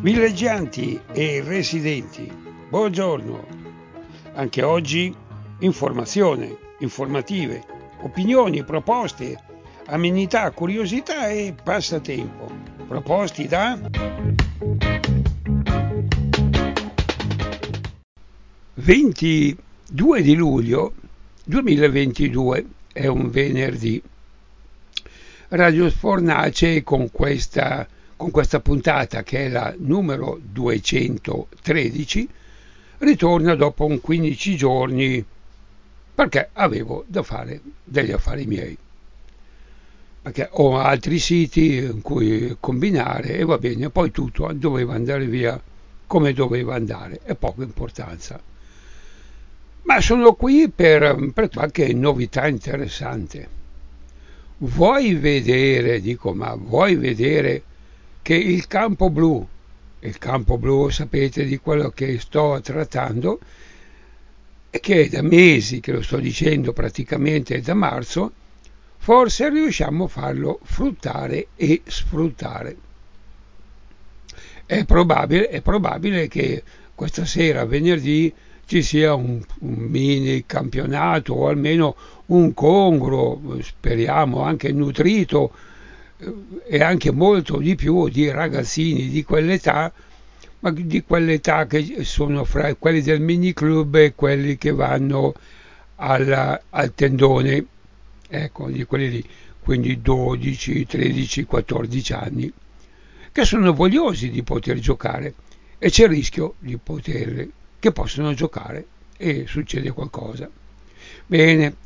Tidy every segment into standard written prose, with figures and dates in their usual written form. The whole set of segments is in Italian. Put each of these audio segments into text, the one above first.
Villeggianti e residenti, buongiorno. Anche oggi informazione, informative, opinioni, proposte, amenità, curiosità e passatempo. Proposti da 22 di luglio 2022, è un venerdì. Radio Sfornace con questa puntata, che è la numero 213, ritorna dopo un 15 giorni perché avevo da fare degli affari miei, perché ho altri siti in cui combinare e va bene, poi tutto doveva andare via come doveva andare, è poco importanza. Ma sono qui per qualche novità interessante. Vuoi vedere che il campo blu sapete di quello che sto trattando, e che è da mesi che lo sto dicendo, praticamente da marzo, forse riusciamo a farlo fruttare e sfruttare. È probabile che questa sera, venerdì, ci sia un mini campionato o almeno un congruo, speriamo anche nutrito, e anche molto di più di ragazzini di quell'età, ma di quell'età che sono fra quelli del mini club e quelli che vanno al tendone, ecco, di quelli lì, quindi 12, 13, 14 anni, che sono vogliosi di poter giocare, e c'è il rischio che possono giocare e succede qualcosa. Bene,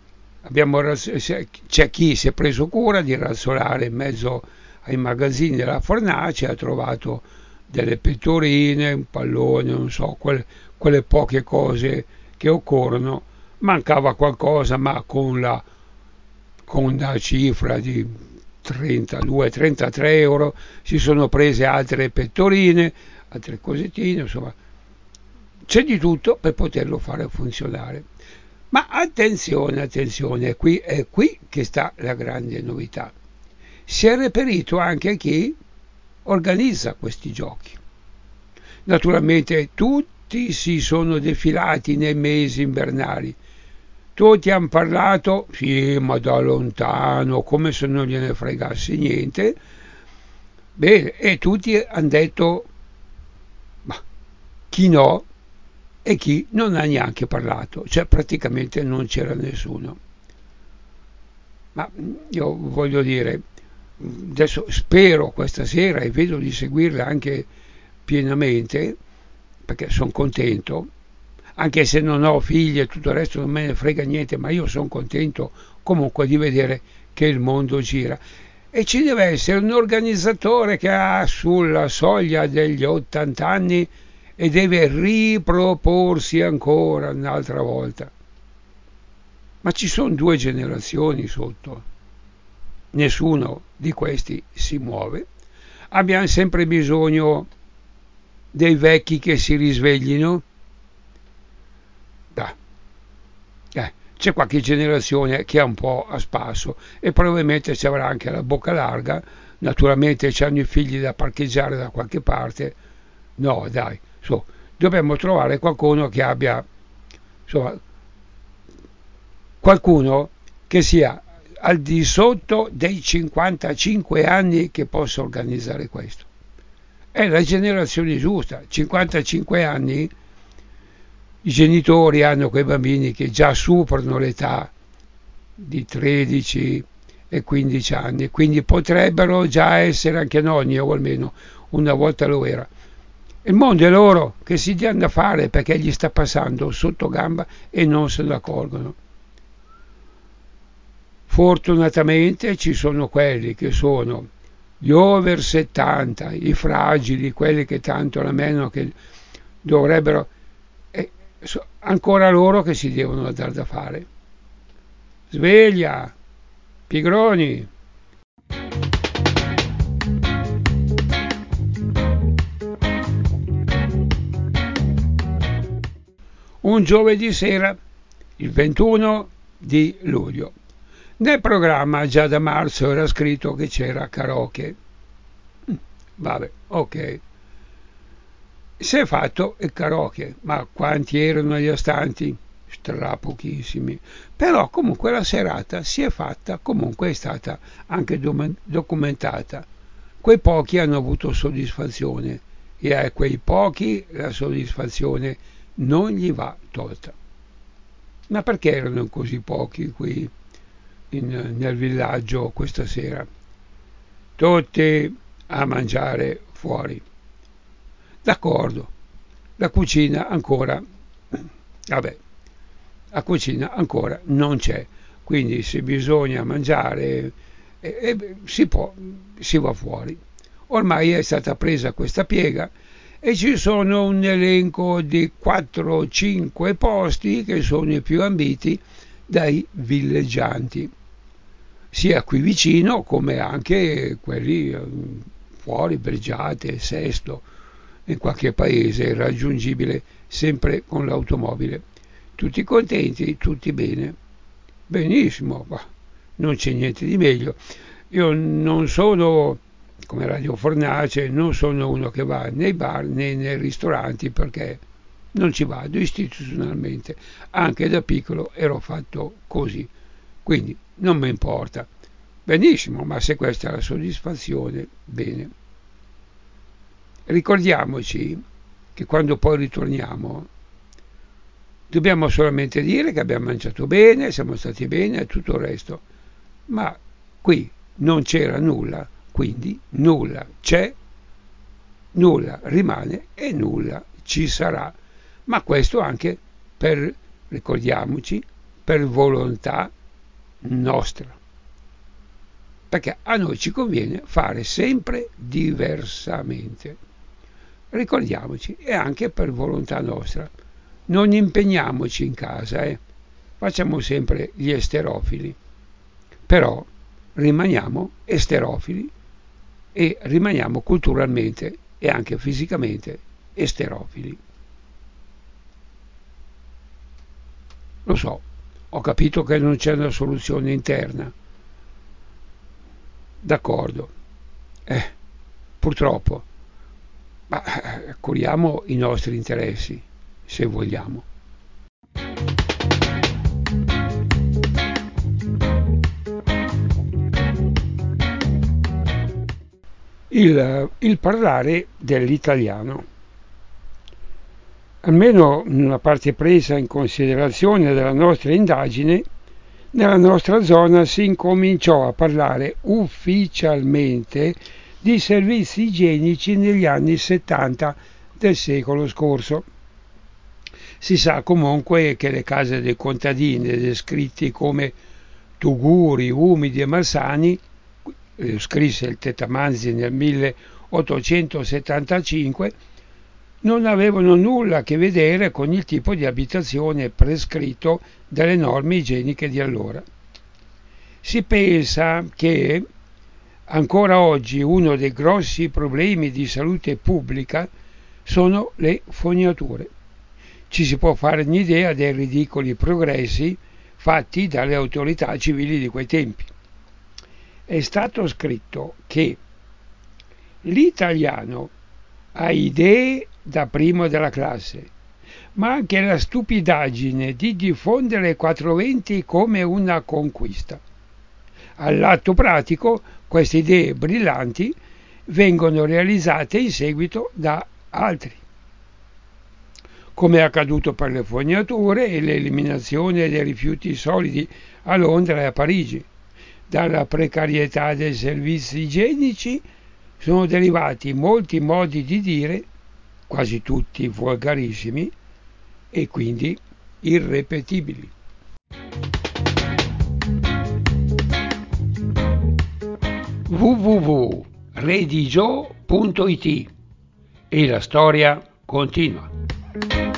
c'è chi si è preso cura di razzolare in mezzo ai magazzini della fornace, ha trovato delle pettorine, un pallone, non so, quelle poche cose che occorrono. Mancava qualcosa, ma con la cifra di 32-33 euro si sono prese altre pettorine, altre cosettine, insomma c'è di tutto per poterlo fare funzionare. Ma attenzione, è qui che sta la grande novità. Si è reperito anche chi organizza questi giochi. Naturalmente tutti si sono defilati nei mesi invernali. Tutti hanno parlato, sì, ma da lontano, come se non gliene fregasse niente. Bene, e tutti hanno detto, ma chi no e chi non ha neanche parlato, cioè praticamente non c'era nessuno. Ma io voglio dire, adesso spero questa sera, e vedo di seguirla anche pienamente, perché sono contento, anche se non ho figli e tutto il resto non me ne frega niente, ma io sono contento comunque di vedere che il mondo gira. E ci deve essere un organizzatore che ha sulla soglia degli 80 anni e deve riproporsi ancora un'altra volta. Ma ci sono 2 generazioni sotto, nessuno di questi si muove. Abbiamo sempre bisogno dei vecchi che si risveglino. C'è qualche generazione che è un po' a spasso e probabilmente ci avrà anche la bocca larga. Naturalmente c'hanno i figli da parcheggiare da qualche parte. No, dai, dobbiamo trovare qualcuno che abbia, insomma, qualcuno che sia al di sotto dei 55 anni che possa organizzare questo. È la generazione giusta. 55 anni, i genitori hanno quei bambini che già superano l'età di 13 e 15 anni, quindi potrebbero già essere anche nonni, o almeno una volta lo era. Il mondo è loro che si diano da fare, perché gli sta passando sotto gamba e non se ne accorgono. Fortunatamente ci sono quelli che sono gli over 70, i fragili, quelli che tanto la meno che dovrebbero, ancora loro che si devono dar da fare. Sveglia, pigroni! Un giovedì sera, il 21 di luglio. Nel programma già da marzo era scritto che c'era karaoke. Vabbè, ok. si è fatto il karaoke, ma quanti erano gli astanti? Stra pochissimi. Però comunque la serata si è fatta, comunque è stata anche documentata. Quei pochi hanno avuto soddisfazione e a quei pochi la soddisfazione non gli va tolta. Ma perché erano così pochi qui nel villaggio questa sera? Tutti a mangiare fuori. D'accordo, la cucina ancora, vabbè, la cucina ancora non c'è, quindi se bisogna mangiare si va fuori. Ormai è stata presa questa piega e ci sono un elenco di 4-5 posti che sono i più ambiti dai villeggianti, sia qui vicino come anche quelli fuori, Bergiate, Sesto, in qualche paese raggiungibile sempre con l'automobile. Tutti contenti, tutti bene. Benissimo, ma non c'è niente di meglio. Io non sono, come Radio Fornace, non sono uno che va nei bar né nei ristoranti perché non ci vado istituzionalmente. Anche da piccolo ero fatto così, quindi non mi importa. Benissimo, ma se questa è la soddisfazione, bene. Ricordiamoci che quando poi ritorniamo dobbiamo solamente dire che abbiamo mangiato bene, siamo stati bene e tutto il resto, ma qui non c'era nulla, quindi nulla c'è, nulla rimane e nulla ci sarà, ma questo anche per, ricordiamoci, per volontà nostra, perché a noi ci conviene fare sempre diversamente. Ricordiamoci, è anche per volontà nostra. Non impegniamoci in casa, facciamo sempre gli esterofili, però rimaniamo esterofili e rimaniamo culturalmente e anche fisicamente esterofili. Lo so, ho capito che non c'è una soluzione interna. D'accordo, purtroppo, ma curiamo i nostri interessi, se vogliamo. Il parlare dell'italiano, almeno in una parte presa in considerazione della nostra indagine, nella nostra zona si incominciò a parlare ufficialmente di servizi igienici negli anni 70 del secolo scorso. Si sa comunque che le case dei contadini, descritti come tuguri, umidi e malsani, scrisse il Tetamanzi nel 1875, non avevano nulla a che vedere con il tipo di abitazione prescritto dalle norme igieniche di allora. Si pensa che ancora oggi uno dei grossi problemi di salute pubblica sono le fognature. Ci si può fare un'idea dei ridicoli progressi fatti dalle autorità civili di quei tempi. È stato scritto che l'italiano ha idee da primo della classe, ma anche la stupidaggine di diffondere 420 come una conquista. All'atto pratico, queste idee brillanti vengono realizzate in seguito da altri, come è accaduto per le fognature e l'eliminazione dei rifiuti solidi a Londra e a Parigi. Dalla precarietà dei servizi igienici sono derivati molti modi di dire, quasi tutti volgarissimi e quindi irrepetibili. www.redigio.it e la storia continua.